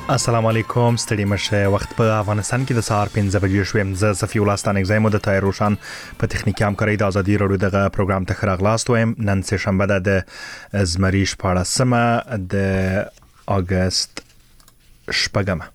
السلام علیکم ستړي مشه وخت په افغانستان کې د سهار 5 بجې شوم ز صفی الله ستانک زمو د تای روشن په تخنیکی همکاري د ازادي رادیو دغه پروګرام ته خراغلاست وایم نن سه شنبه د ازمریش په سمه د اگست شپږمه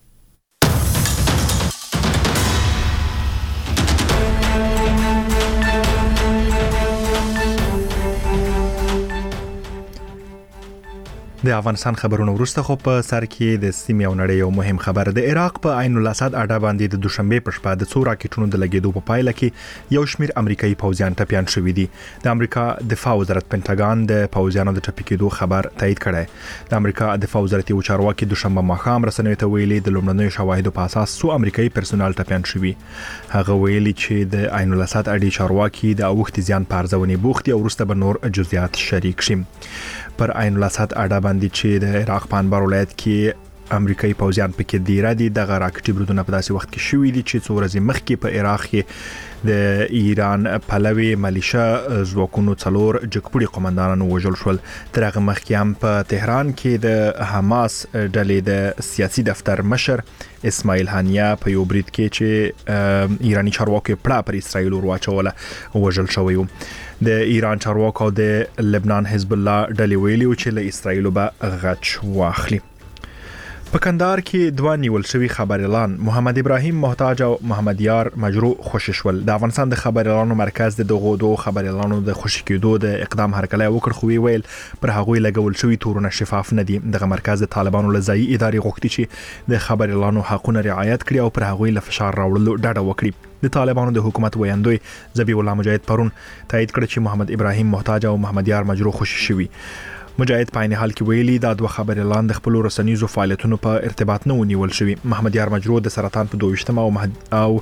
د افغانستان خبرونه ورسته خو په سر کې د سیمې او نړۍ یو مهم خبر د عراق په عین الاسد اډه باندې د دوشنبه په شپه د څو راکټونو د لګیدو په پایله کې یو شمیر امریکایي پوځیان ټپيان شوي دي د امریکا دفاع وزارت پینټاګان د پوځیانو د ټپي کېدو خبر تایید کړی د امریکا دفاع وزارت یو چارواکي دوشنبه ماښام رسنیو ته ویلي د لومړنیو شواهدو په اساس څو امریکایي پرسونل ټپيان شوي هغه ویلي چې د عین الاسد اډې چارواکي د اوښتي زیان په ارزونې بوخت او ورسته به نور جزئیات شریک شي پر عین الاسد اډه باندې چې د عراق په انبار ولایت کې امریکایي پوځیان پکې دی را دي د راکټي برودونه په داسې وخت کې شوې دي چې څو ورځې مخکې په عراق کې د ایران پلوي ملیشا ځواکونو څلور جګپوړي قومندانانو وژل شول تر هغه مخکې هم په تهران کې د حماس ډلې د سیاسي دفتر مشر اسماعیل هانیه په یو برید کې چې ایرانی چارواکي پړه پر اسرائیل ورواچوله وژل شوی و د ایران چارواکو د لبنان حزب الله ډلې ویلي چې له اسرائیل به غچ واخلي په کندهار کې دوه نیول شوی خبريالان محمد ابراهیم محتاج او محمد یار مجروح خوشی شول د افغانستان د خبريالانو مرکز د دغه دوه خبريالانو د خوشی کېدو د اقدام هرکلی وکړ خو ویل پر هغه لګول شوی تورونه شفاف نه دي دغه مرکز د طالبانو لزای اداري غوښتي چې د خبريالانو حقوقونه رعایت کړي او پر هغه له فشار راوړلو ډډه وکړي د طالبانو د حکومت ویاندوی ذبیح الله مجاهد پرون تایید کړ چې محمد ابراهیم محتاج او محمد یار مجروح خوشی شوی مجاهد په عین حال کې ویلي دا دوه خبريالان د خپل رسنیزو فعالیتونو په ارتباط نه ونیول شوی محمد یار مجروح د سرطان په 22مه او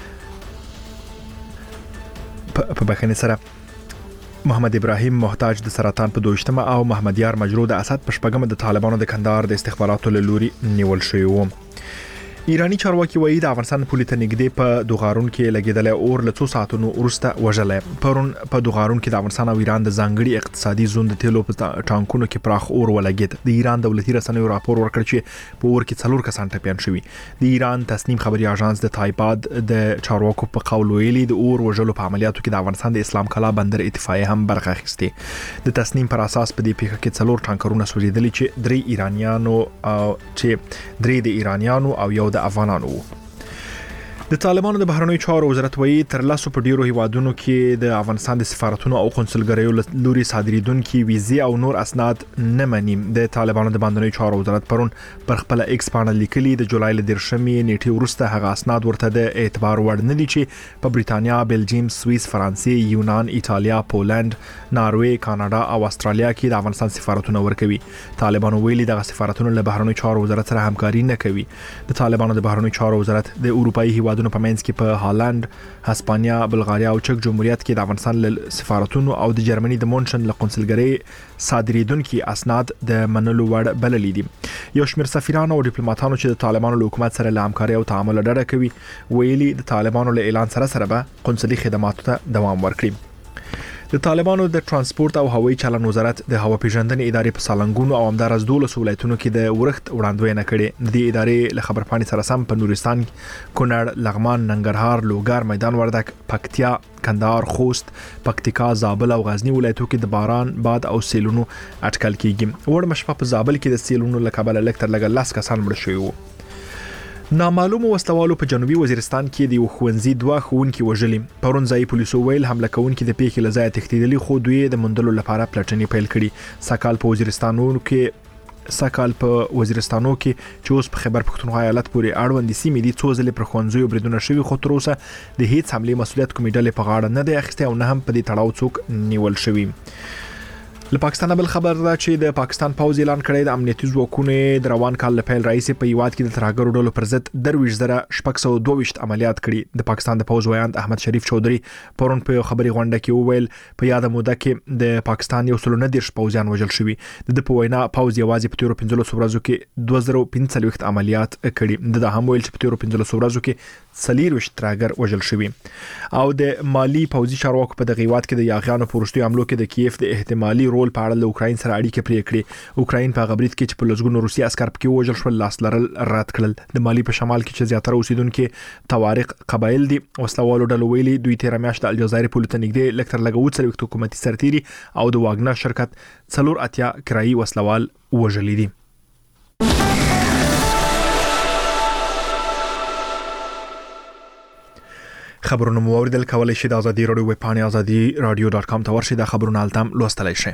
په بخښنې سره محمد ابراهیم محتاج د سرطان په 22مه او محمد یار مجروح د اسد په شپږمه د طالبانو د کندهار د استخباراتو لوري نیول شوی و ایرانی چارواکي وایي د افغانستان پولیټ نګدې په دوغارون کې لګیدل اور له 2 ساعتونو ورسته وژلې پرون په دوغارون کې د افغانستان او ایران د ځانګړي اقتصادي زون د تیلو په ټانکونو کې پراخ اور ولګید د ایران دولتي رسنیو راپور ورکړ چې په اور کې 4 کسان ټپيان شوي د ایران تصنیم خبري اژانس د تایپاد د چارواکو په قول ویلي د اور وژلو په عملیاتو کې د افغانستان د اسلام کلا بندر اتفاقیه هم برخه اخیسته د تصنیم پر اساس په دې پیښه کې 4 ټانکرونه سوځیدل چې 3 ایرانیانو چې 3 د ایرانیانو او یو د افغانانو د طالبانو د بهرنیو چارو وزارت وایي تر لاسو په ډیرو هیوادونو کې د افغانستان د سفارتونو او قونسلګریو لوري صادریدونکو ویزې او نور اسناد نه مني د طالبانو د بهرنیو چارو وزارت پرون پر خپل ایکس باندې لیکلي د جولای ل 13مې نیټه ورسته هغه اسناد ورته د اعتبار وړ نه دي چې په بریتانیا، بلجیم، سوئیس، فرانسې، یونان، ایتالیا، پولند، ناروې، کاناډا او استرالیا کې د افغانستان سفارتونه ورکوي طالبانو ویلي د سفارتونو له بهرنیو چارو وزارت سره همکاري نه کوي د طالبانو د بهرنیو چارو وزارت د اروپאי هیوادونو په منځ کې په هالند، هسپانیا، بلغاریا او چک جمهوریت کې د افغانستان له سفارتونو او د جرمني د مونشن له قونسلګری صادریدونکو اسناد د منلو وړ بلل دي یو شمېر سفیرانو او ډیپلوماټانو چې د طالبانو له حکومت سره له همکاري او تعامل ډډه کوي ویلي د طالبانو له اعلان سره به قونسلي خدماتو ته دوام ورکړي د طالبانو د ترانسپورت او هوایي چلن وزارت د هوا پیژندنې ادارې په سالنګونو او همدارس 12 ولایتونو کې د ورښت وړاندوینه کړې د ادارې له خبرپاڼې سره سم په نورستان، کونړ، لغمان، ننګرهار، لوګر، میدان وردګ، پکتیا، کندهار، خوست، پکتیکا، زابل او غزنی ولایتونو کې د باران، باد او سیلونو اټکل کیږي وړ مشپه په زابل کې د سیلونو له کبله لکتر لګ 10 کسان مړ شوي وو نامعلوم وسلوالو په جنوبي وزیرستان کې د ښوونځي 2 ښوونکي وژلي پرون ځای پولیسو ویل حمله کوونکي د پیښې لځای تښتیدلي خو دوی د مندلو لپاره پلټنې پیل کړي سکال په وزیرستانو کې چې اوس په خیبر پښتونخوا ایالت پورې اړوند سیمې دي څو ځلې پر ښوونځیو بریدونه شوي خو تر اوسه د هیڅ حملې مسولیت کومې ډلې په غاړه نه دی اخیستی او نه هم په دې تړاو څوک نیول شوي له پاکستان بل خبر دا چې د پاکستان پوځ اعلان کړی د امنیتي ځواکونو د روان کال لپاره رئیس په یواد کې د ترهګرو ډلو پر ضد 22622 عملیات کړي د پاکستان د پوځ ویاند احمد شریف چودري پرون په خبري غونډه کې وویل په یاد موده کې د پاکستان یو سلونه د پوځیان وژل شوي د په وینا پوځ یوازې په 15 ورځو کې 2045 عملیات کړي د هم ویل چې په 15 ورځو کې 40 ترهګر وژل شوي او د مالی پوځي چارواکو په دغه یواد کې د یاغیانو پرشتي حملو کې د کیف د احتمالي رول په اړه له اوکراین سره اړیکې پرې کړې. اوکراین په غبرید کې چې په لږونو روسي عسكر پکې وژل شول لاس لرل رد کړل. د مالی په شمال کې چې زیاتره اوسیدونکو توارق قبایل دي وسلوالو ډلو ویلي دوی 13 میاشتې د الجزایر په لته نږدې لکتر لګوت سره حکومتي سرتيري او د واګنر شرکت 4 کرایي وسلوال وژلي دي. خبرونه مو اوریدل کولای شئ د ازادي رادیو ویب پاڼې azadi.radio.com ته ورشئ د خبرونو التم لوستلای شئ.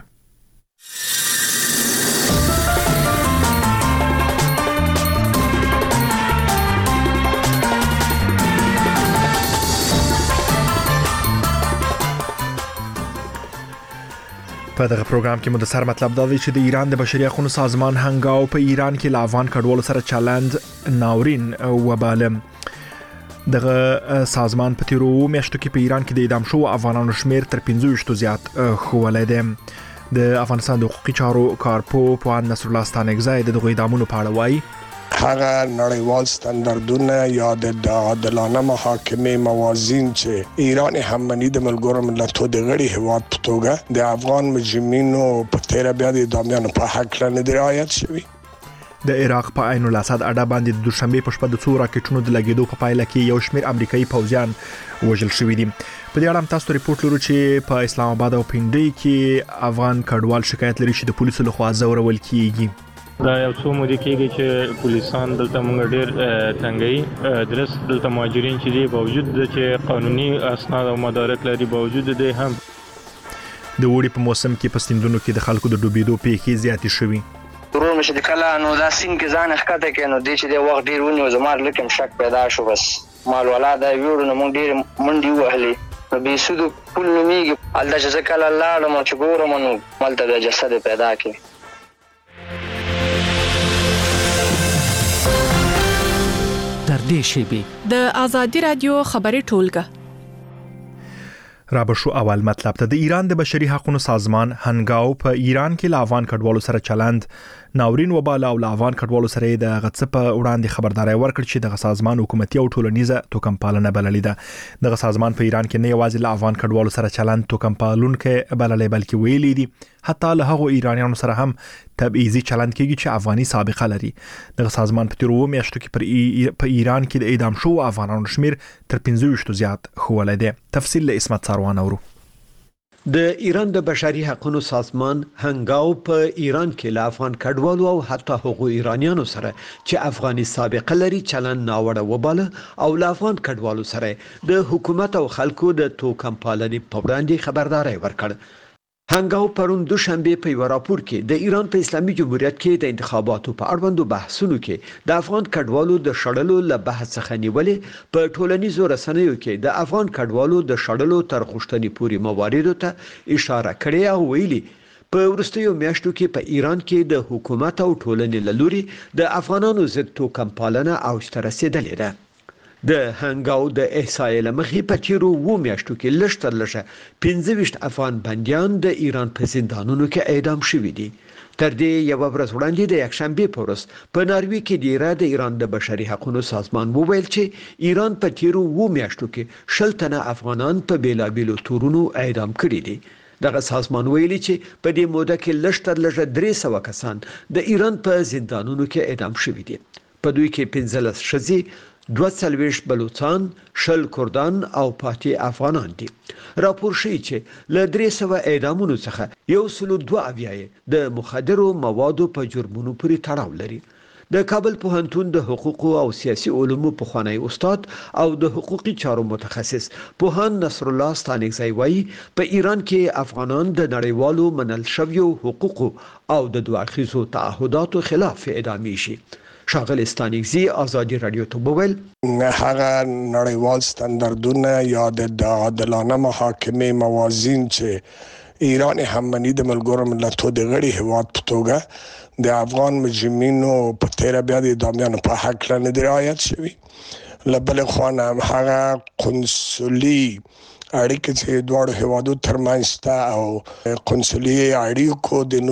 په دغه پروګرام کې مدثر مطلب دا دی چې د ایران د بشري حقوقو سازمان هنګاو په ایران کې له افغان کډوالو سره چلند ناورین وباله. دغه سازمان په تیرو میاشتو کې په ایران کې د اعدام شوو افغانانو شمیر تر 15 زیات خولی دی. د افغانستان د حقوقي چارو کارپو نصر الله ستانکزی د دغه اعدامونو په اړه وایي هغه نړیوال ستاندردونه یا د عادلانه محاکمې موازین چې ایران هم منی د ملګرو ملتونو د غړي هواد په توګه د افغان مجرمینو په تیر بیا د اعدامیانو په حق لري رعایت شوی. د عراق په عین الاسد اډه باندې د دوشنبه په شپه د څو راکټونو د لګیدو په پایله کې یو شمېر امریکایي پوځیان وژل شوي دي. په دې اړه تاسو ریپورت لرو چې په اسلام آباد او پنډۍ کې افغان کډوال شکایت لري چې د پولیسو لخوا زورول کیږي. دا یو څو مودې کېږي چې پولیسان دلته موږ ډېر تنګي درس دلته مهاجرین چې دي باوجود چې قانوني اسناد او مدارک لري باوجود دي هم د وړي په موسم کې په سیندونو کې د خلکو د ډوبېدو پیښې زیاتې شوي. ضرور مشه د کله نو دا سین کې ځان ښکته کې نو د چې د وخت ډیر ونیو زمار لکه شک پیدا شو بس مال ولا دا ویړو نو موږ ډیر منډي وهلې نو به سود پول نمیږي الله جزاک الله له مو چې ګورم نو مالته د جسد پیدا کې در دې شیبي د ازادي رادیو خبري ټولګه رابشو اول مطلب ته د ایران د بشري حقوقو سازمان هنګاو په ایران کې له افغان کډوالو سره چلند ناورین وباله او له افغان کډوالو سره د غڅ په وړاندې خبرداري ورکړ چې د سازمان حکومتي او ټولنیزه توکم پالنه بللې ده. د سازمان په ایران کې نه یوازې له افغان کډوالو سره چلند توکم پالونکو بللې بلکې ویلي دي حتی له هغو ایرانیانو سره هم تبعیضي چلند کیږي چې افغاني سابقه لري. د سازمان په تیرو میاشتو کې په ایران کې د اعدام شوو افغانانو شمیر تر 15 زیات خولی دی. تفصیل له اسمت ساروان اورو. د ایران د بشري حقوقو سازمان هنګاو په ایران کې له افغان کډوالو او حتی هغو ایرانیانو سره چې افغاني سابقه لري چلند ناوړه وباله او له افغان کډوالو سره د حکومت او خلکو د توکم پالنې په وړاندې خبرداري ورکړ. هنګاو پرون دوشنبه په یو راپور کې د ایران په اسلامي جمهوریت کې د انتخاباتو په اړوندو بحثونو کې د افغان کډوالو د شړلو له بحث څخه نیولې په ټولنیزو رسنیو کې د افغان کډوالو د شړلو تر غوښتنې پورې مواردو ته اشاره کړې او ویلي په ورستیو میاشتو کې په ایران کې د حکومت او ټولنې له لوري د افغانانو ضد توکم پالنه اوج ته رسیدلې ده. د هنګاو د احصایې لمخې په تیرو و میاشتو کې لږ تر لږه 15 افغان بندیان د ایران په زندانونو کې اعدام شوي دي. تر دې یو ورځ وړاندې د یکشنبه په ورځ په ناروی کې د ایران د بشري حقوقو سازمان وویل چې ایران په تیرو و میاشتو کې 10 تنه افغانان په بیلابیلو تورونو اعدام کړي دي. دغه سازمان ویلي چې په دې موده کې لږ تر لږه 300 کسان د ایران په زندانونو کې اعدام شوي دي. په دوی کې 15 ښځې 22 بلوچستان، شل کردان او پاتې افغانان دي. راپور شي چې له 300 اعدامونو څخه 102 د مخدرو موادو په جرمونو پورې تړاو لري. د کابل پوهنتون د حقوقو او سیاسي علومو پخوانی استاد او د حقوقي چارو متخصص پوهان نصر الله ستانکزی وایي په ایران کې افغانان د نړیوالو منل شویو حقوقو او د دوه اړخیزو تعهداتو خلاف اعدامي شي. شاغل ستانکزی ازادي رادیو ته وویل هغه نړیوال ستاندردونه یا د عادلانه محاکمې موازین چې ایران هم منی د ملګرو ملتونو د غړي هواد په توګه د افغان مجرمینو په تیر بیا د اعدامیانو په حق لري رعایت شوی. لبل خوانه هغه قنصلي اړیکې چې دواړو هوادو ترمنځ او قنصلي اړیکو د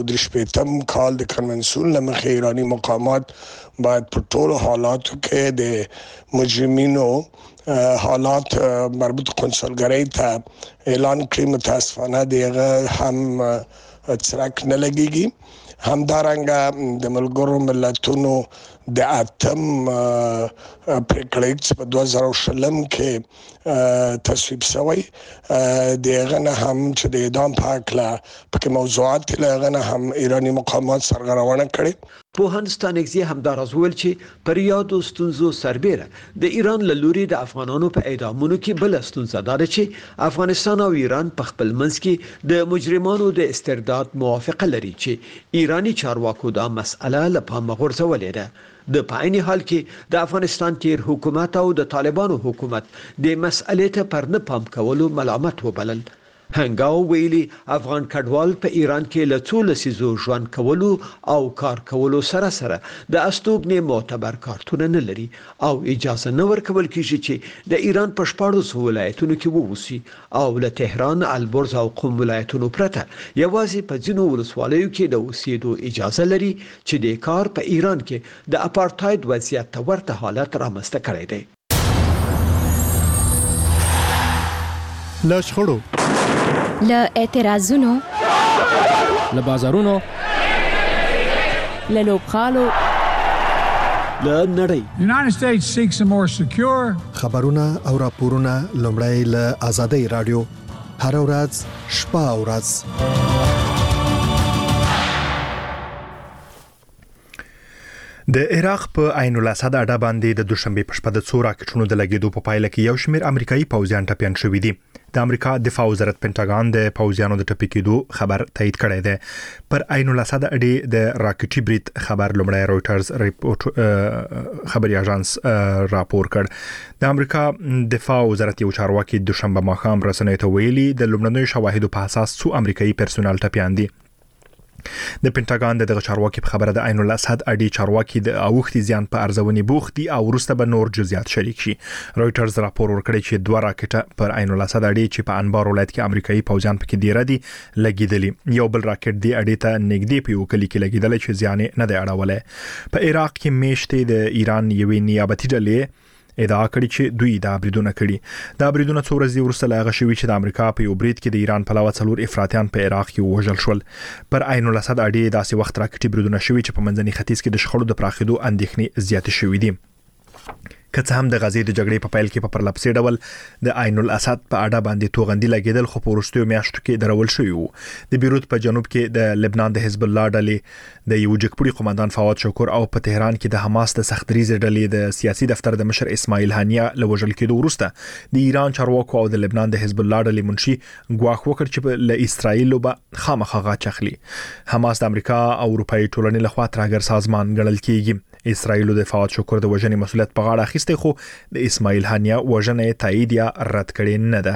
1930 کال د کنونسیون لمخې ایرانی مقامات باید په ټولو حالاتو کې د مجرمینو حالات مربوط قنصلګرۍ ته اعلان کړي. متاسفانه دغه هم څرک نه لګيږي. همدارنګه د ملګرو ملتونو د اتم پریکړې په 2020 کې تصویب شوی دغه نه هم چې د اعدام په اړه په موضوعات لغنه هم ایرانی مقامات سرغړونه کړې. پوهنستانګزي همدار ازول چې پر یادو ستونزو سربېره د ایران له لوري د افغانانو په اعدامونو کې بل ستونزه ده چې افغانستان او ایران په خپل منځ کې د مجرمانو د استرداد موافقه لري چې ایرانی چارواکو دا مسأله له پامه غورځولې ده. د پاین حال کې د افغانستان تیر حکومت او د طالبانو حکومت د مسألې ته پر نه پام کولو ملامت وبلل. هنګاو ویلي افغان کډوال په ایران کې له څو لسیزو ژوند کولو او کار کولو سره د استوګنې معتبر کارتونه نه لري او اجازه نه ورکول کیږي چې د ایران په 14 ولایتونو کې ووسی او له تهران، البرز او قم ولایتونو پرته یوازې په ځینو ولسوالیو کې د اوسېدو اجازه لري چې د کار په ایران کې د اپارټاید وضعیت ته ورته حالت رامنځته کړی دی. له شخړو، له اعتراضونو، له بازارونو، له لوبغالو، له نړۍ. United States seeks a more secure. خبرونه او راپورونه لومړی له آزادۍ رادیو هر ورځ شپه او ورځ. د عراق په عین الاسد اډه باندې د دوشنبه په شپه د څو راکټونو د لګیدو په پایله کې یو شمېر امریکایي پوځیان ټپيان شوي دي. د امریکا دفاع وزارت پینټاګان د پوځیانو د ټپي کېدو خبر تایید کړی دی. پر عین الاسد اډې د راکټي برید خبر لومړی رويټرز خبري اژانس راپور کړ. د امریکا دفاع وزارت یو چارواکي دوشنبه ماښام رسنیو ته ویلي د لومړنیو شواهدو په اساس څو امریکایي پرسونل ټپيان دي. د پینټاګان دغه چارواکي په خبره د عین الاسد اډې چارواکي د اوختي زیان په ارزونې بوختي او وروسته به نور جزئیات شریک شي. رويټرز راپور ورکړی چې 2 راکټه پر عین الاسد اډې چې په انبار ولایت کې امریکایي پوځیان پکې دیره دي لګیدلي. یو بل راکټ دی اډې ته نږدې په یو کلی کې لګیدل چې زیان نه دی اړولې. په عراق کې میشته د ایران یوې نیابتي ډلې ادعا کړې چې دوی دا بریدونه کړي. دا بریدونه څو ورځې وروسته لاغه شوي چې د امریکا په یو برید کې د ایران په علاوه 4 افراطیان په عراق کې وژل شول. پر عین الاسد اډې داسې وخت راکټي بریدونه شوي چې په منځني ختیځ کې د شخړو د پراخېدو اندېښنې زیاتې شوې دي. که څه هم د غزې د جګړې په پیل کې په پرلپسې ډول د عین الاسد په اډه باندې توغندي لګیدل خو په وروستیو میاشتو کې درول شوی وو. د بیروت په جنوب کې د لبنان د حزب الله ډلې د یو جګپوړي قومندان فواد شکور او په تهران کې د حماس د سختدریز ډلې د سیاسي دفتر د مشر اسماعیل هانیه لوجل کېدو وروسته د ایران چارواکو او د لبنان د حزب الله ډلې منشي ګواښ وکړ چې له اسرائیل به خامخا غاچخلي. حماس د امریکا او اروپאי ټولنې لخوا ترهګر سازمان ګڼل کیږي. اسرائیل د فواد شکور د وژنې مسؤلیت په غاړه اخیسته خو د اسماعیل هانیه وژنې تایید یا رد کړي نه ده.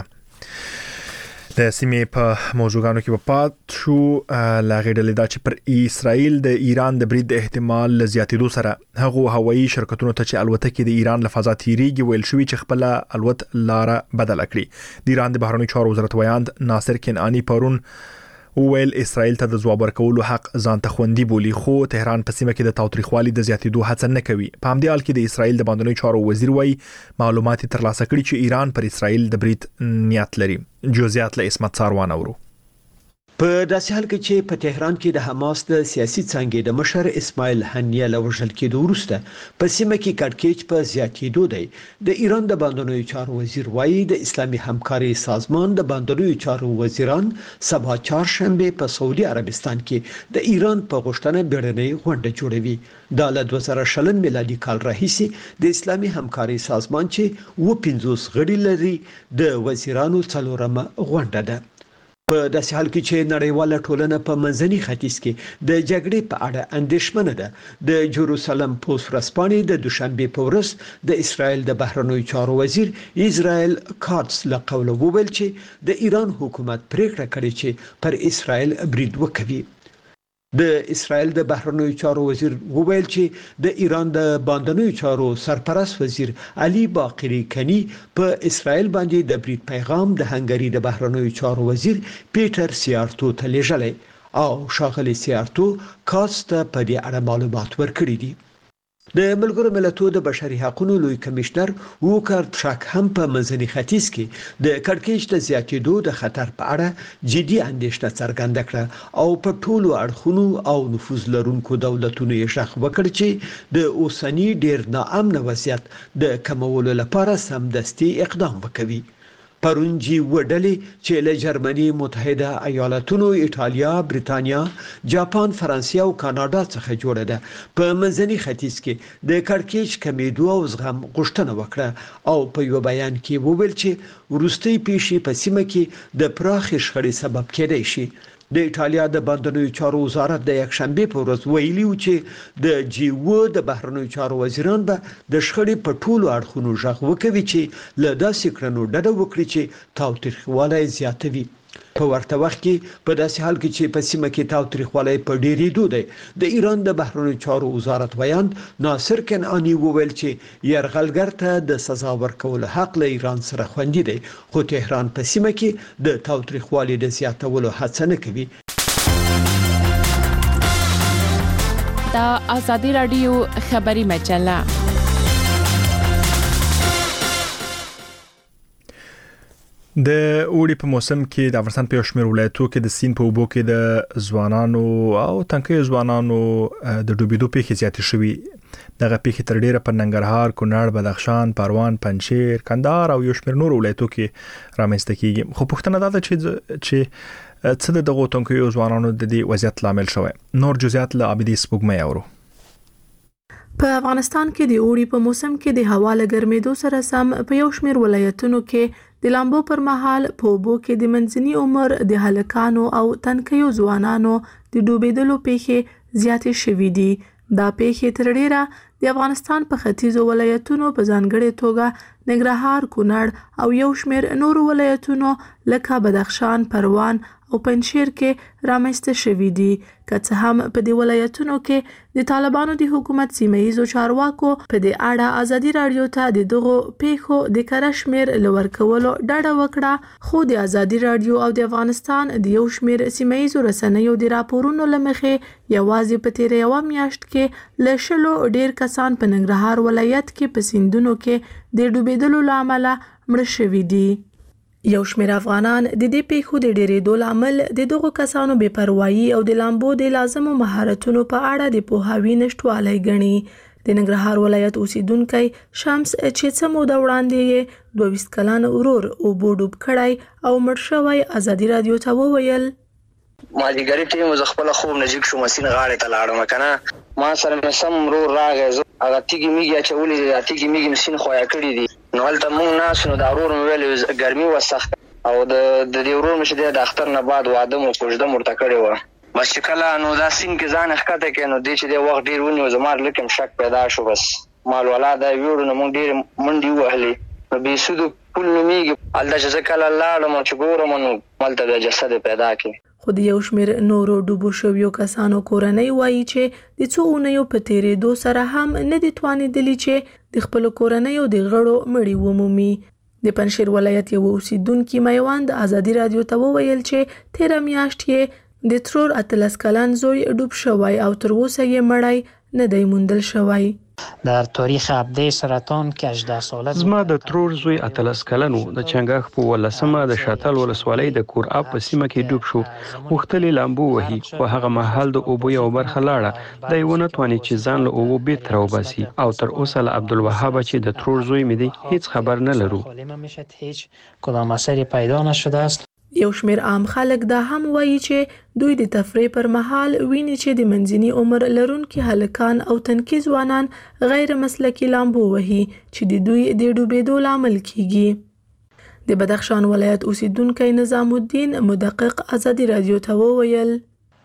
د سیمې په موضوعاتو کې په پات شو لاغې ډلې دا چې پر اسرائیل د ایران د برید احتمال زیاتېدو سره هغه هوایي شرکتونو ته چې الوتکې د ایران له فضا تیریږي ویل شوی چې خپل الوت لار بدل کړي. د ایران د بهرنی چارو وزارت ویاند ناصر کنعانی پرون ویل اسرائیل ته د ځواب ورکولو حق ځان ته خوندي بولی خو تهران په سیمه کې د تاوتریخوالي د زیاتېدو هڅه نه کوي. په همدې حال کې د اسرائیل د باندنی چارو وزیر وایي معلومات ترلاسه کړي چې ایران پر اسرائیل د برید نیت لري. جزئیات له اسمت ساروان اورو. په داسې حال کې چې په تهران کې د حماس د سیاسي څانګې د مشر اسماعیل هانیه له وژل کېدو وروسته په سیمه کې کړکېچ په زیاتېدو دی. د ایران د باندنیو چارو وزیر وایي د اسلامي همکاري سازمان د باندنیو چارو وزیران سبا چهارشنبه په سعودي عربستان کې د ایران په غوښتنه بیړنۍ غونډه جوړوي. دا له 2020 میلادي کال راهیسې د اسلامي همکاري سازمان چې 50 غړي لري د وزیرانو څلورمه غونډه ده. په داسې حال کې چې نړیواله ټولنه په منځني ختیځ کې د جګړې په اړه اندېښمنه ده. د جروسلم پوسټ ورځپاڼې د دوشنبه په ورځ د اسرائیل د بهرنیو چارو وزیر اسرائیل کاتس له قوله وویل چې د ایران حکومت پریکړه کړې چې پر اسرائیل برید وکړي. د اسرائیل د بهرنیو چارو وزیر وویل چې د ایران د باندنیو چارو سرپرست وزیر علي باقری کنی په اسرائیل باندې د برید پیغام د هنګری د بهرنیو چارو وزیر پیټر سیارتو ته لیږلی او شاغلی سیارتو کاست په دې اړه معلومات ورکړي دي. د ملګرو ملتونو د بشري حقوقو لوی کمشنر ووکر ترک هم په منځني ختیځ کې د کړکېچ د زیاتېدو د خطر په اړه جدي اندېښنه څرګنده کړه او په ټولو اړخونو او نفوذ لرونکو دولتونو یې شخ وکړ چې د اوسنی ډیر ناامن وضعیت د کمولو لپاره سمدستي اقدام وکړي. پرونجي وډلې چې له جرمني، متحده ایالاتونو، ایټالیا، بریتانیا، جاپان، فرانسې او کاناډا څخه جوړه ده په منځني ختیځ کې د کړکېچ کمیدو او زغم غوښتنه وکړه او په یو بیان کې وویل چې وروستي پیښې په سیمه کې د پراخې شخړې سبب کېدای شي. د ایټالیا د بهرنیو چارو وزارت د یکشنبه په ورځ ویلي و چې د G7 د بهرنیو چارو وزیران به د شخړې په ټولو اړخونو ژغ وکوي چې له داسې کړنو ډډه وکړي چې تاوتریخوالی زیاتوي. په ورته وخت کې په داسې حال کې چې په سیمه کې تاوتریخوالی په ډېرېدو دی، د ایران د بهرنیو چارو وزارت ویاند ناصر کنعانی وویل چې یرغلګر ته د سزا ورکولو حق له ایران سره خوندي دی، خو تهران په سیمه کې د تاوتریخوالي د زیاتولو هڅه نه کوي. دا آزادی رادیو خبری مجله. د اوړي په موسم کې د افغانستان په شمیر ولایتونو کې د سیند په اوبو کې د ځوانانو او تنکي ځوانانو د ډوبېدو پیښې زیاتې شوې. دغه پیښې تر ډیره په ننګرهار، کونړ، بدخشان، پروان، پنجشیر، کندهار او یو شمیر نور ولایتونو کې رامنځته کیږي. خو پوښتنه ده چې څه د دغو تنکي ځوانانو د دې وضعیت لامل شوی. نور جزئیات له عابدي سپوږمۍ اورو. په افغانستان کې د اوړي په موسم کې د هوا له ګرمېدو سره سم په یو شمیر ولایتونو کې د لامبو پر مهال په اوبو کې د منځني عمر د هلکانو او تنکیو ځوانانو د ډوبېدلو پیښې زیاتې شوې دي. دا پیښې تر ډیره د افغانستان په ختیځو ولایتونو په ځانګړې توګه ننګرهار، کونړ او یو شمیر نورو ولایتونو لکه بدخشان، پروان او پنجشیر کې رامنځته شوې دي. که څه هم په دې ولایتونو کې د طالبانو د حکومت سیمه‌ییزو چارواکو په دې اړه آزادي رادیو ته د دغو پیښو د کره شمیر لور کولو ډاډه وکړه، خو د آزادي رادیو او د افغانستان د یو شمیر سیمه‌ییزو رسنیو د راپورونو لمخې یوازې په تیر یو میاشت کې له شلو ډیر کسان په ننګرهار ولایت کې په سیندونو کې د ډوبېدلو لامل مړه شوي دي. یو شمیر افغانان د دې پیښو د ډېرېدو لامل د دغو کسانو بې پروايي او د لامبو د لازمو مهارتونو په اړه د پوهاوي نشټوالی ګڼي. د ننګرهار ولایت اوسیدونکی شمس چې څه موده وړاندې یې 22 کلن ورور اوبو ډوب کړی او مړ شوی آزادي رادیو ته وویل: مالیګری ټیم ز خپل خوب نجیب شو مسین غاړه ته لاړم کنه ما سره سم ورور راغی هغه تیګي میږي چولې تیګي میږي مسین خویا کړی دي نو هلته مونږ ناس نو د ورور ویل ګرمي وسخت او د دې ورور مشه د اختر نه بعد واده مو کوژده مرته کړی و بس کله نو دا سین کې ځان ښکته کې نو د چې د وخت ډیر ونیو زمار لکم شک پیدا شو بس مال ولاده ویړو نو مونږ ډیر منډي وهلي نو به سود پول میږي الدا چې کله لاړم چې ګورم نو مالته د جسد پیدا کی. خو د یو شمیر نورو ډوبو شویو کسانو کورنۍ وایي چې د څو اونیو په تیرېدو سره هم نه دي توانېدلي چې د خپل کورنۍ د غړو مړي ومومي. د پنجشیر ولایت یو اوسیدونکي میوند آزادي رادیو ته وویل چې تیر میاشت یې د ترور 13 کلن زوی ډوب شوی او تر اوسه یې مړی نه دی موندل شوی. در تاریخ عبده سرطان که 18 ساله زما د ترور زوی 13 کلن و د چنګاخ په ولسمه د شاتل ولسوالۍ د کوراب په سیمه کې ډوب شو. مختلف لامبو وهي او هغه محل د اوبو یو برخه لاړه د یو نه تواني چې ځان له اوبو بیت راوباسي او تر اوسه له عبدالوهاب چې د ترور زوی مې دی هیڅ خبر نه لرو. هیڅ کدام اثری پیدا نشده است. یو شمیر عام خلک دا هم وایي چې دوی د تفریح پر مهال ویني چې د منځني عمر لرونکي هلکان او تنکي ځوانان غیر مسلکي لامبو وهي چې د دوی د ډوبېدو لامل کیږي. د بدخشان ولایت اوسیدونکی نظام الدین مدقق آزادي رادیو ته وویل: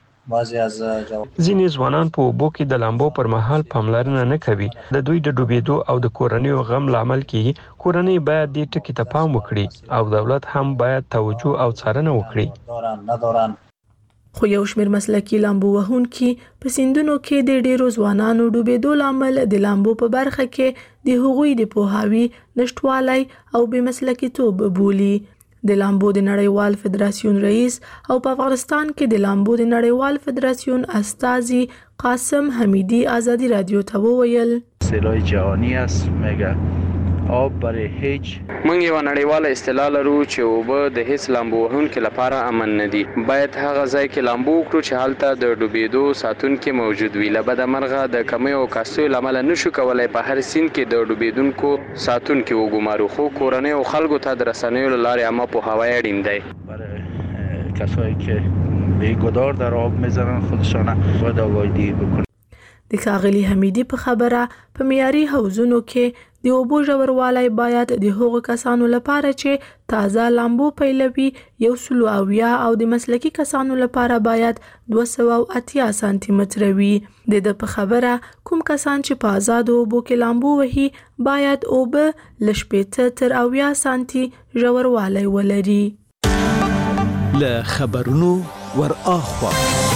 ځینې ځوانان په اوبو کې د لامبو پر مهال پاملرنه نه کوي. د دوی د ډوبېدو او د کورنیو غم لامل کیږي. کورنۍ باید دې ټکي ته پام وکړي او دولت هم باید توجه او څارنه وکړي. خو یو شمیر مسلکي لامبو وهونکي په سیندونو کې د ډیرو ځوانانو ډوبېدو لامل د لامبو په برخه کې د هغوی د پوهاوي نشټوالی او بې مسلکیتوب بولي. د لامبو د نړیوال فدراسیون رئیس او په افغانستان کې د لامبو د نړیوال فدراسیون استازي قاسم حمیدی ازادي رادیو ته وویل سیلای جهانی است میگه آب برای هیچ موږ یو نړیواله اصطلاح لرو چې اوبه د هیڅ لامبو وهونکي لپاره امن نه دي. باید هغه ځای کې لامبو وکړو چې هلته د ډوبېدو ساتونکي موجود وي. له بدمرغه د کمیو او کاستیو له امله نشو کولی په هر سیند کې د ډوبېدونکو ساتونکي وګمارو، خو کورنۍ او خلکو ته د رسنیو له لارې عامه پوهاوی اړین دی. برای کسایی که بی‌گدار در آب میزنن خودشان باید آگاهی بکنن. د ښاغلي حمیدي په خبره په معیاري حوضونو کې د اوبو ژوروالی باید د هغو کسانو لپاره چې تازه لامبو پیلوي 180 او د مسلکي کسانو لپاره باید 280 سانتي متره وي. د په خبره کوم کسان چې په آزاد اوبو کې لامبو وهي باید اوبه له 80 تر 90 سانتي ژوروالی ولري. له خبرونو ور اخوا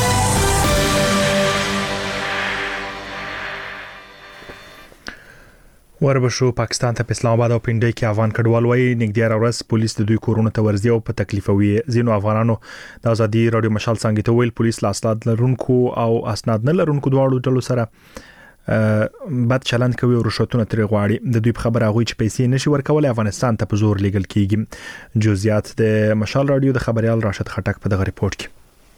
وربشو پاکستان ته په اسلام آباد او پنډۍ کې افغان کډوال وایي نګدیار ورځ پولیس د دوی کورونو ته ورځي او په تکلیفوي زینو افغانانو د ازادي رادیو مشال څنګه ته ویل پولیس لاسلات لرونکو او اسناد نه لرونکو دواړو ډلو سره بد چلند کوي او رشوتونه ترې غواړي. د دوی په خبره هغوی چې پیسې نشي ورکولای افغانستان ته په زور لیږل کیږي. جزئیات د مشال رادیو د خبريال راشد خټک په دغه ریپورت کې.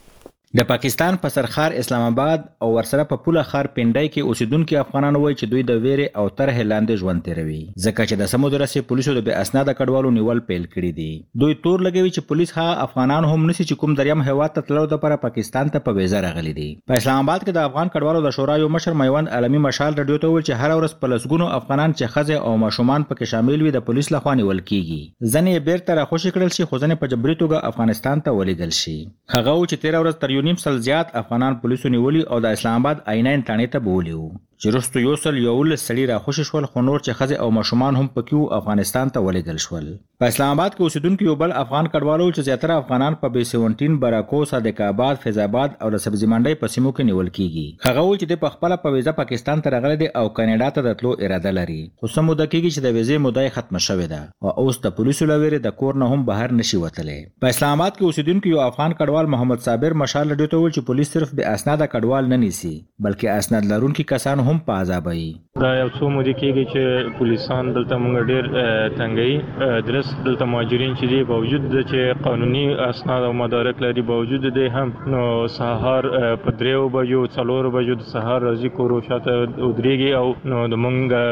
د پاکستان په سرخار اسلام آباد او ورسره په پوله خار پنډای کې اوسیدونکو افغانانو وایي چې دوی د ویرې او طرح لاندې ژوند تیروي ځکه چې د سمودرسي پولیسو د بې اسناد کډوالو نیول پیل کړی دي. دوی تور لګوي چې پولیس ها افغانان هم نشي چې کوم دریم هیواد ته تللو لپاره پاکستان ته په ویزه راغلي دي. په اسلام آباد کې د افغان کډوالو د شورا یو مشر میوند علمي مشال رادیو ته ویل چې هر ورځ په لسګونو افغانان چې خزه او ماشومان پکې شامل وي د پولیس لخوا نیول کیږي. ځنې بیرته راخوشي کړل شي خو ځنې په جبري توګه افغانستان ته ولېږل شي. هغه چې 13 ورځ تر 1.5 زیات افغانان پولیسو نیولي او د اسلام آباد عینین تانې ته بولیو چې رستو یوسل یول سړي را خوشی شول خو نور چې خزه او ماشومان هم پکې افغانستان ته ولېږل شول. په اسلام آباد کې اوسیدونکو یو بل افغان کډوالو چې زیاتره افغانان په بي 17 براکو صادق آباد فیض آباد او د سبزی منډي په سیمو کې نیول کیږي. هغه وایي چې د خپل په ویزه پاکستان ته راغلي دي او کاناډا ته د تلو اراده لري خو سمو د کېږي چې د ویزې مدعا ختم شوې ده او اوس د پولیسو لوري د کور نه هم بهر نشي وتلی. په اسلام آباد کې اوسیدونکو یو افغان کډوال محمد صابر مشال رډیو ته ویل چې پولیس صرف به اسناد کډوال نه نیسي بلکې اسناد لرونکي کسان هم په عذابوي. دا یو څو مودې کېږي چې پولیسان دلته موږ ډېر تنګوي. درس دلته مهاجرین چې دي باوجود د چې قانوني اسناد او مدارک لري باوجود د هم نو سهار په 3 بجو 4 بجو د سهار راځي کورو شاته ودرېږي او نو د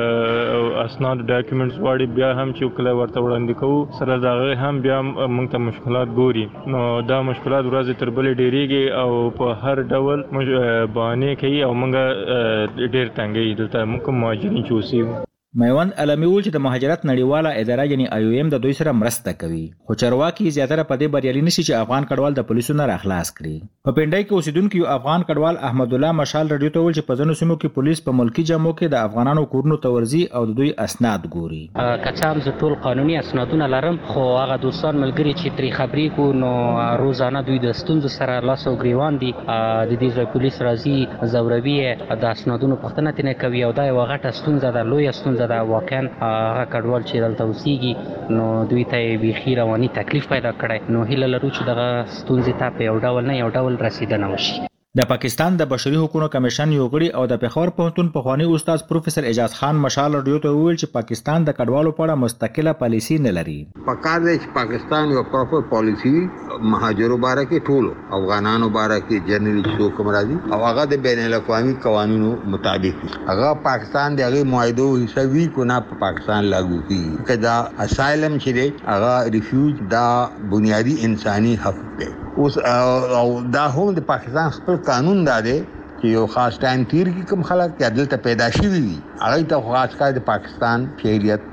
موږ اسناد ډاکومېنټس واړي بیا هم چې کله ورته وړاندې کوو سره دغه هم بیا موږ ته مشکلات ګوري. نو دا مشکلات ورځ تر بلې ډېریږي او په هر ډول بهانې کوي او موږ ډېر تنګوي دلته موږ مهاجرین چې اوسېږو. میوند علمي ویل چې د مهاجرت نړیواله اداره یعنی IOM د دوی سره مرسته کوي خو چارواکي زیاتره په دې بریالي نشي چې افغان کډوال د پولیسو نه راخلاص کړي. په پنډای کې اوسیدونکو یو افغان کډوال احمد الله مشال رډیو ته ویل چې په ځینو سیمو کې پولیس په ملکی جامو کې د افغانانو کورونو ته ورځي او د دوی اسناد ګوري. کچام ز ټول قانوني اسنادونه لرم خو هغه دوستان ملګری چې تری خبري کو نو روزانه دوی د ستونزو سره لاس او گریوان دي د دې ځای پولیس راځي زوروي د اسنادونو پوښتنه تنه کوي او دا یو غټه ستونزه ده لوی ستونزه ده واقعا هغه کډوال چې دلته اوسېږي نو دوی ته بيخي رواني تکلیف پیدا کړي نو هیله لرو چې دغه ستونزې ته په یو ډول نه یو ډول رسیدنه وشي. د پاکستان د بشري حقوقو کمیشن یو غړي او د پېښور پوهنتون پخوانی استاد پروفیسور اعجاز خان مشال رډیو ته ویل چې پاکستان د کډوالو په اړه مستقله پالیسی نه لري. پکار دی چې پاکستان یو پراپر پالیسی مهاجرو باره کې ټول افغانانو باره کې جنرالي څو کوم راځي او هغه د بین الاقوامي قوانینو مطابق هغه پاکستان د هغه معاهدو حسابي کو نه په پاکستان لاګو کیږي کدا اسایلم چې دی هغه ریفیوج دا بنیادی انساني حق دی. اوس او دا هم د پاکستان خپل قانون دا دی چې یو خاص ټایم تیر کې کوم خلک چې دلته پیدا شوي وي هغه ته خاص کار د پاکستان شهریت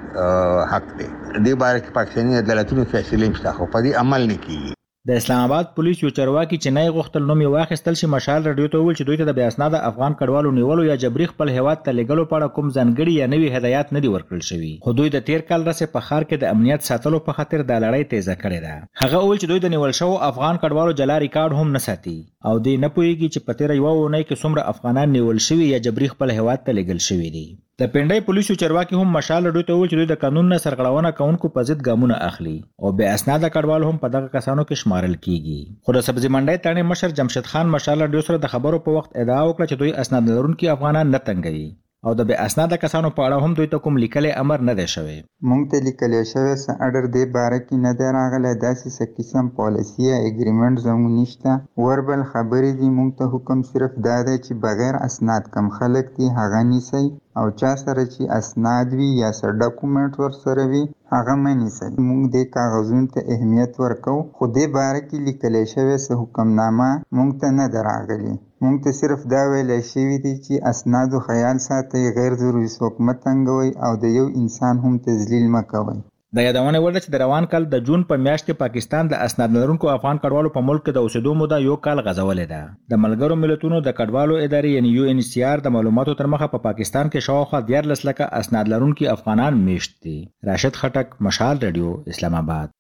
حق دی. دې باره کې پاکستاني عدالتونو فیصله مشته خو په دې عمل نه کیږي. د اسلام آباد پولیس یو چارواکي چې نه غوښتل نوم یې واخیستل شي مشال رډیو ته ویل چې دوی ته د بې اسناده افغان کډوالو نیولو یا جبري خپل هیواد ته لېږلو په اړه کوم ځانګړي یا نوي هدایات نه دي ورکړل شوي خو دوی د تیر کال راځي په ښار کې د امنیت ساتلو په خاطر د لړۍ تیزه کړې ده. هغه ویل چې دوی د نیول شوو افغان کډوالو جلا ریکارډ هم نه ساتي او دوی نه پوهیږي چې په تیر یو اونۍ کې څومره افغانان نیول شوي یا جبري خپل هیواد ته لېږل شوي دي. د پنډای پولیسو چارواکي هم مشال ډوی ته وویل چې دوی د قانون نه سرغړونه کوونکو په ضد ګامونه اخلي او بې اسناده کډوال هم په دغه کسانو کې شمارل کیږي. خو د سبزی منډي تاڼې مشر جمشید خان مشال ډوی سره د خبرو په وخت ادعا وکړه چې دوی اسناد لرونکي افغانان نه تنګوي او د بې اسناده کسانو په اړه هم دوی ته کوم لیکلي امر نه دی شوی. مونږ ته لیکلی شوی څه اډر دی باره کې نه دی راغلی، داسې څه قسم پالیسي یا اګریمنټ زموږ نشته. وربل خبرې دي، مونږ ته حکم صرف دا دی چې بغیر اسناد کم خلک دي هغه نیسئ او چا سره چې اسناد وي یا څه ډاکومنټ ورسره وي هغه مه نیسئ. مونږ دې کاغذونو ته اهمیت ورکو، خو دې باره کې لیکلی شوی څه حکمنامه مونږ ته نه ده راغلې. مونږ ته صرف دا ویلی شوي دي چې اسنادو خیال ساتئ، غیر ضروري څوک مه تنګوئ او د یو انسان هم تذلیل مه کوئ. د یادونه وړ ده چې د روان کال د جون په میاشت کې پاکستان د اسناد لرونکو افغان کډوالو په ملک کې د اوسېدو موده 1 کال غځولې ده. د ملګرو ملتونو د کډوالو ادارې یعنی UNHCR د معلوماتو تر مخه په پاکستان کې شاوخوا 14 لکه اسناد لرونکي افغانان میشت دي. راشد خټک، مشال رادیو، اسلام آباد.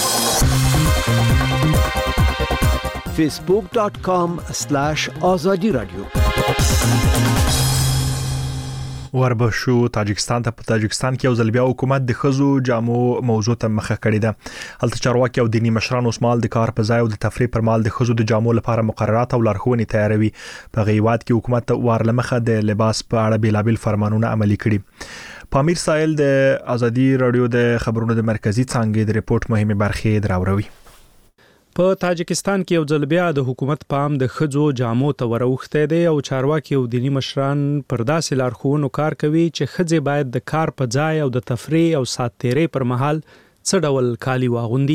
facebook.com/azadi radio. وربشو تاجکستان ته په تاجکستان کې یو ځل بیا حکومت د خزو جامو موضوع ته مخه کړې ده. هلته چارواکي او دینی مشران اوس مال د کار په ځای او د تفریح پر مال د خزو د جامو لپاره مقررات او لارښوونې تیاروي. په غیوات کې حکومت وارلمخه د لباس په اړه بیلابل فرمانونه عملي کړي. پامیر سایل د ازادي رادیو د خبرونو د مرکزی څانګې د ریپورت مهمه برخې دراوروي. په تاجکستان کې یو ځل بیا د حکومت پام د خځو جامو ته وروخته دی او چارواکي او دینی مشران پر داسې لارښوونو کار کوي چې خځې باید د کار په ځای او د تفریح او سات تیرې پر مهال څه ډول کالي واغوندي.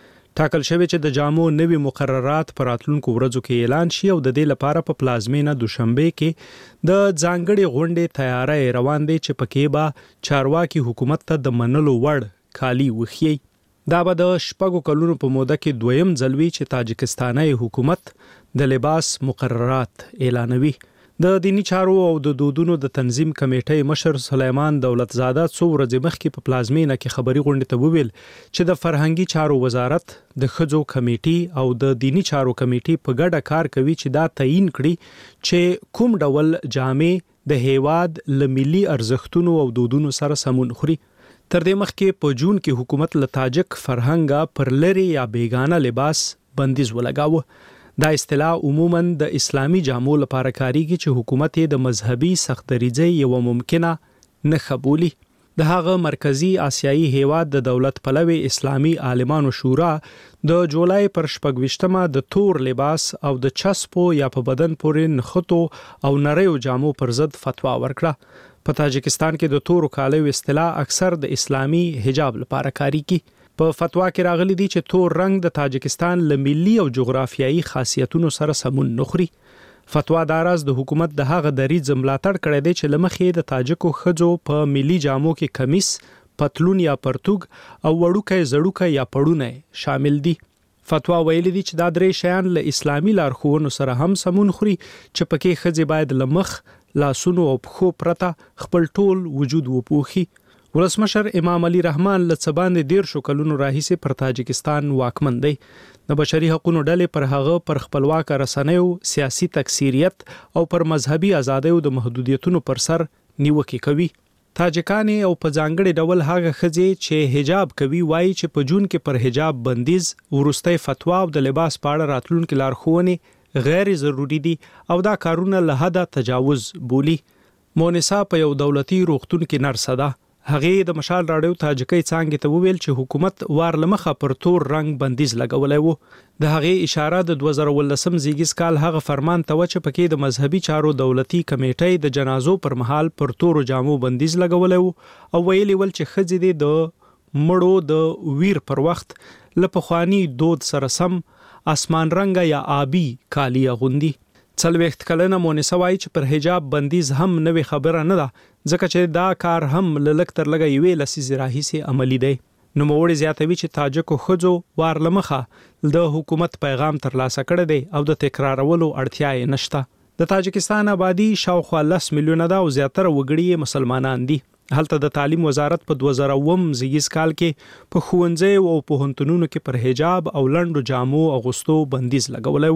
ټاکل شوی چې د جامو نوي مقررات پر راتلونکو ورځو کې اعلان شي او د دې لپاره په پلازمینه دوشنبه کې د ځانګړي غونډې تیاری روان دی چې پکې به چارواکي حکومت ته د منلو وړ کالي وخی. دا به د شپږو کلونو په موده کې دویم ځلوي چې تاجکستاني حکومت د لباس مقررات اعلانوي. د دینی چارو او د دودونو د تنظیم کمیټې مشر سلیمان دولتزاده څو ورځې مخکې په پلازمینه کې خبري غونډه ته وویل چې د فرهنګي چارو وزارت د خځو کمیټې او د دینی چارو کمیټې په ګډه کار کوي چې دا تعیین کړي چې کوم ډول جامې د هیواد لملي ارزښتونو او دودونو سره سمون خوري. تر دې مخکې په جون کې حکومت له تاجک فرهنګ پر لری یا بیگانه لباس بندیز ولګاوه. دا اصطلاح عموماً د اسلامي جامو لپاره کاریږي چې حکومت یې د مذهبي سختدریځۍ یو ممکنه نښه بولي. د هغه مرکزی آسیایي هیواد د دولت پلوي اسلامي عالمانو شورا د جولای پر 28مه د تور لباس او د چسپو یا په بدن پورې نښتو او نریو جامو پر ضد فتوا ورکړه. په تاجکستان کې د تورو کالیو اصطلاح اکثر د اسلامي حجاب لپاره کاریږي. په فتوا کې راغلي دي چې تور رنگ د تاجکستان له ملي او جغرافیایي خاصیتونو سره سمون نخري. فتوا داراز د حکومت د هغه دریځ ملاتړ کړی دی چې لمخې د تاجکو خځو په ملي جامو کې کمیس، پتلون یا پرتوګ او وړوکی زړوکی یا پړونه شامل دي. فتوا ویلي دي چې دا درې شیان له اسلامي لارښوونو سره هم سمون خوري چې پکې خځې باید لمخ، لاسونو او پښو پرته خپل ټول وجود وپوښي. ولسمشر امام علي رحمان له څه باندې 13 کلونو راهیسې پر تاجکستان واکمن دی. د بشري حقوقو ډلې پر هغه پر خپلواک رسنیو، سیاسي تکثیریت او پر مذهبي ازادیو د محدودیتونو پر سر نیوکې کوي. تاجکان او په ځانګړي ډول هغه خځې چې حجاب کوي وایي چې په جون کې پر حجاب بندیز، ورستۍ فتوا او د لباس په اړه راتلونکي لارښوونې غیر ضروری دي او دا کارونه له حده تجاوز بولی. مونسا په یو دولتي روغتون کې نرسه ده. هغه د مشال راډیو تاجکي څنګه ته وویل چې حکومت وارلمخه پر تور رنگ بندیز لګولای وو. د هغه اشاره د 2018 زیږیز کال هغه فرمان ته چې پکې د مذهبي چارو دولتي کمیټې د جنازو پر مهال پر تور جامو بندیز لګولای وو او ویلي ول چې خځې د مړو د ویر پر وخت لپخوانی دود سره سم اسمان رنګ یا آبی کالی غوندي. 40 کلنه مونسا وایي چې پر حجاب بندیز هم نوې خبره نه ده ځکه چې دا کار هم لږ تر لږه یوې لسیزې راهیسې عملی دی. نوموړي زیاتوي چې تاجکو ښځو وارلمخه د حکومت پیغام ترلاسه کړی دی او د تکرارولو اړتیا یې نشته. د تاجکستان آبادی شاوخوا 10 میلیونه ده او زیاتره وګړي مسلمانان دي. هلته د تعلیم وزارت په 2009 زیږیز کال کې په ښوونځیو او پوهنتونونو کې پر حجاب او لنډو جامو اغوستو بندیز لګولی وو.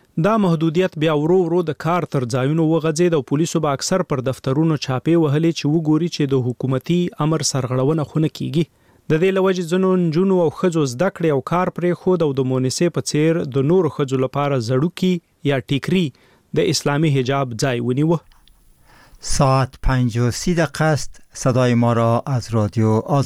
دا محدودیت بیا ورو د کار تر ځایونو وغځید او پولیسو به اکثر پر دفترونو چاپې وهلې چې وګوري چې د حکومتي امر سرغړونه خونه کیږي. د دې لوجې ځنو نجونو او ښځو زده کړې او کار پرې خود او د مونسې په څیر د نورو ښځو لپاره زړوکي یا ټیکری د اسلامی حجاب ځای ونیوه. ساعت 5:30 است. صدای ما را از رادیو